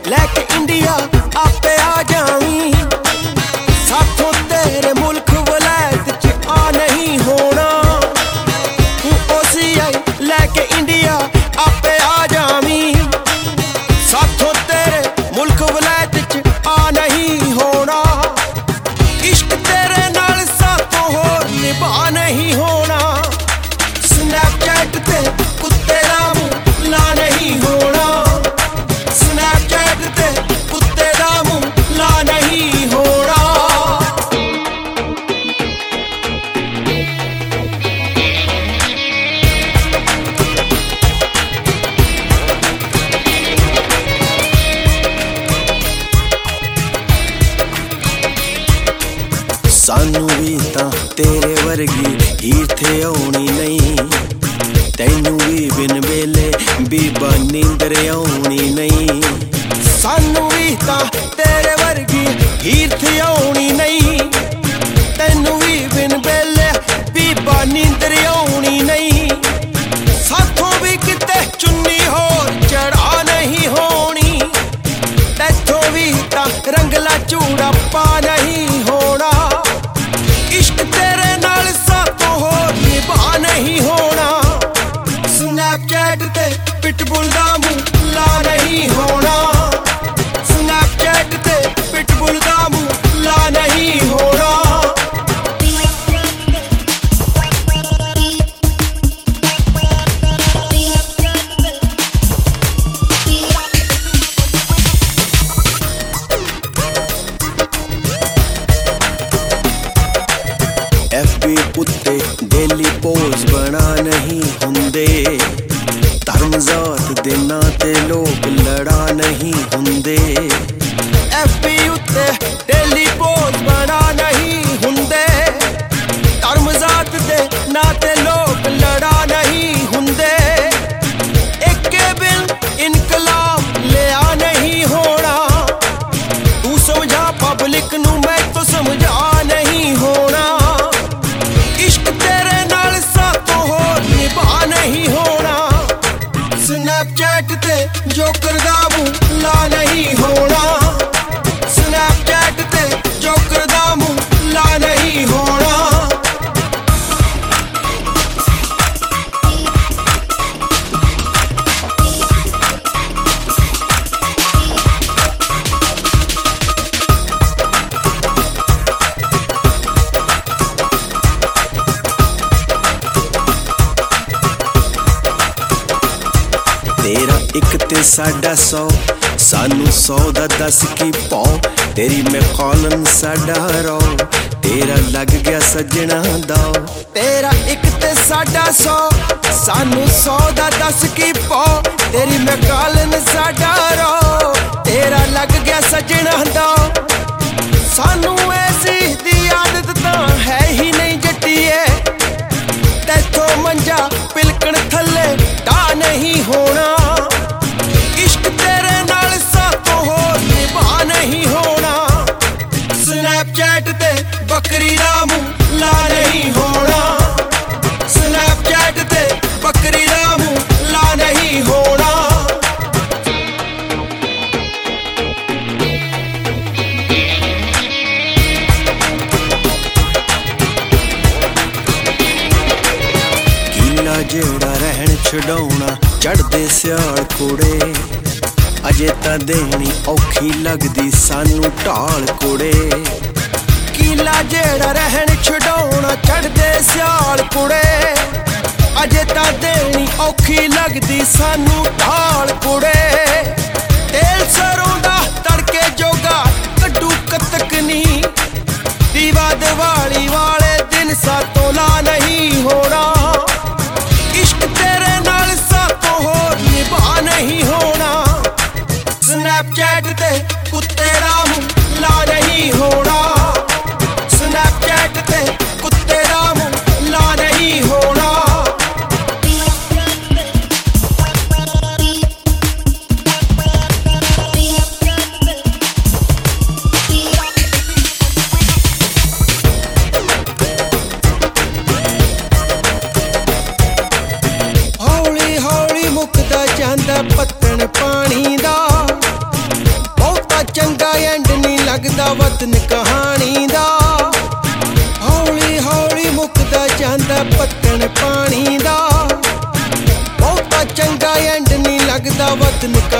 लैके इंडिया आपे आ जावी साथों तेरे मुल्क वलैत च आ नहीं होना OCI लैके इंडिया आपे आ जावी साथों तेरे मुल्क वलैत च आ नहीं होना इश्क तेरे नाल साथों होर निभा नहीं होना स्नैपचैट ते कुत्ते दा मुंह ला नहीं होना स्नैपचैट ते कुत्ते दा मुंह ला नहीं होना सानू भी तां तेरे वर्गी हीर थे आउणी नहीं तैनू भी बिन वेले बीबा नींदर आउणी नहीं सानू भी तां तेरे वर्गी हीर थे आउणी नहीं तैनू भी बिन वेले बीबा नींदर आउणी नहीं साथों भी किते चुन्नी होर चढ़ा नहीं होनी तैथों भी तां रंगला चूड़ा पा नहीं होना इश्क तेरे नाल साथों होर निभा नहीं होना स्नैपचैट ते पिटबुल दा मुंह ला नहीं होना स्नैपचैट ते पिटबुल दा मुंह ला नहीं होना FB उत्ते डेली पोज बना नहीं हुंदे धर्म जात दे नां ते लोग लड़ा नहीं हुंदे FB उत्ते डेली पोज बना नहीं हुंदे धर्म जात दे नां ते लोग लड़ा नहीं हुंदे एके बिन इनकलाब लिया नहीं होना तू समझा पब्लिक नू मैं तो समझा नहीं होना नहीं होना स्नैपचैट ते जोकर दा मुंह ला नहीं होना स्नैपचैट ते जोकर दा मुंह ला नहीं होना तेरा एक ते साडा 100 सानू 100 दा 10 की पौ तेरी मैं कॉलन साडा रो तेरा लग गया सजना दाओ तेरा एक ते साडा 100 सानू 100 दा 10 की पौ तेरी मैं कॉलन साडा रो तेरा लग गया सजना दाओ सानू ऐसी दी आदत तां है ही नहीं जट्टिए तैथों मंजा पिलकण थल्ले टा नहीं होना इश्क तेरे नाल साथों होर निभा नहीं होना स्नैपचैट ते बकरी दा मुंह ला नहीं होना स्नैपचैट ते बकरी दा मुंह ला नहीं होना जेड़ा रहन छड़ाउना चढ़दे सियाल कुड़े अजे तां देनी औखी लगदी सानू ढाल कुड़े कीला जेड़ा रहन छड़ाउना चढ़दे सियाल कुड़े अजे तां देनी औखी लगदी सानू ढाल कुड़े तेल सरों दा तड़के जोगा कड्डू कतकनी दीवा दिवाली वाले दिन सातों ला नहीं होना इश्क तेरे नाल साथों होर निभा नहीं होना स्नैपचैट ते कुत्ते दा मुंह ला नहीं होना स्नैपचैट ते कुत्ते दा मुंह ला नहीं होना ਵਤਨ ਕਹਾਣੀ ਦਾ। ਹੌਲੀ ਹੌਲੀ ਮੁੱਕਦਾ ਜਾਂਦਾ ਪੱਤਣ ਪਾਣੀ ਦਾ। ਬਹੁਤਾ ਚੰਗਾ ਐਂਡ ਨਹੀਂ ਲੱਗਦਾ ਵਤਨ